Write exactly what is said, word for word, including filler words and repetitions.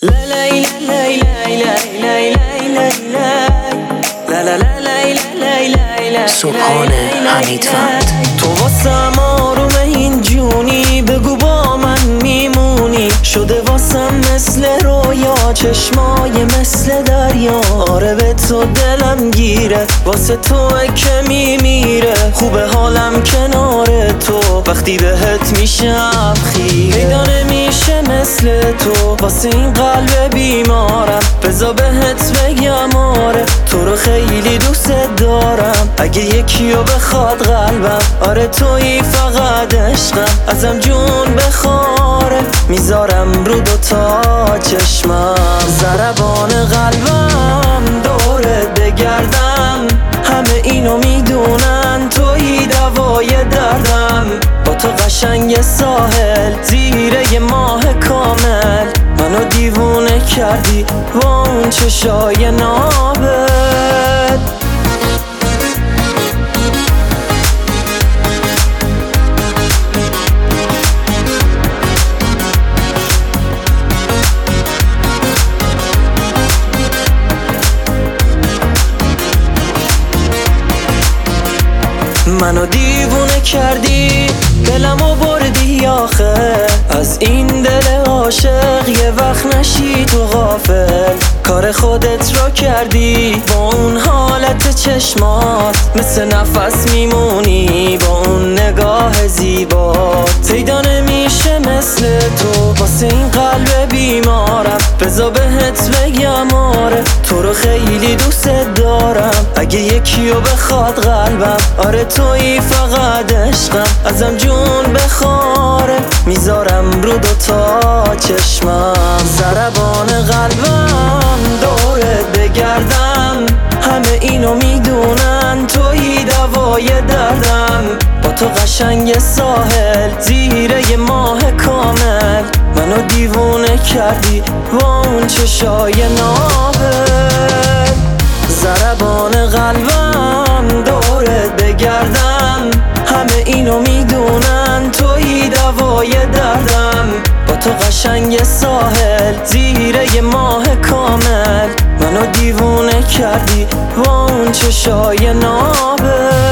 سبحان حمیدوند. تو واسم آروم این جونی، بگو با من میمونی. شده واسم مثل رویا، چشمای مثل دریا. آره به تو دلم گیره، واسه تو که میمیره. خوبه حالم کنار تو، وقتی بهت میشم خیره. پیدا نمیشه مثل تو واسه این قلب بیمارم. بذار بهت بگم آره تو رو خیلی دوست دارم. اگه یکیو بخواد قلبم، آره تویی فقط عشقم. ازم جون بخواره، میذارم رو دوتا چشمم. ضربان قلبم دورت بگردم، همه اینو میدونن تویی دوای دردم. با تو قشنگ ساحل زیره یه ماه کامل، منو دیوونه کردی با اون چشای نابت. منو دیوونه کردی، دلمو بردی آخه. از این دل عاشق یه وقت نشی تو غافل. کار خودت رو کردی با اون حالت چشمات، مثل نفس میمونی با اون نگاه زیبات. پیدا نمیشه مثل تو واسه این قلب بیمارم. بذار بهت بگم آره تو رو خیلی دوست دارم. اگه یکیو بخواد قلبم، آره تویی فقط عشقم. ازم جون بخواره، میذارم رو دوتا چشمم. ضربان قلبم دورت بگردم، همه اینو میدونن تویی دوای دردم. با تو قشنگ ساحل زیره یه ماه کامل، منو دیوونه کردی با اون چشای نابت. ضربان قلبم دورت بگردم، همه اینو میدونن تویی دوای دردم. با تو قشنگ ساحل زیره یه ماه کامل، منو دیوونه کردی با اون چشای نابت.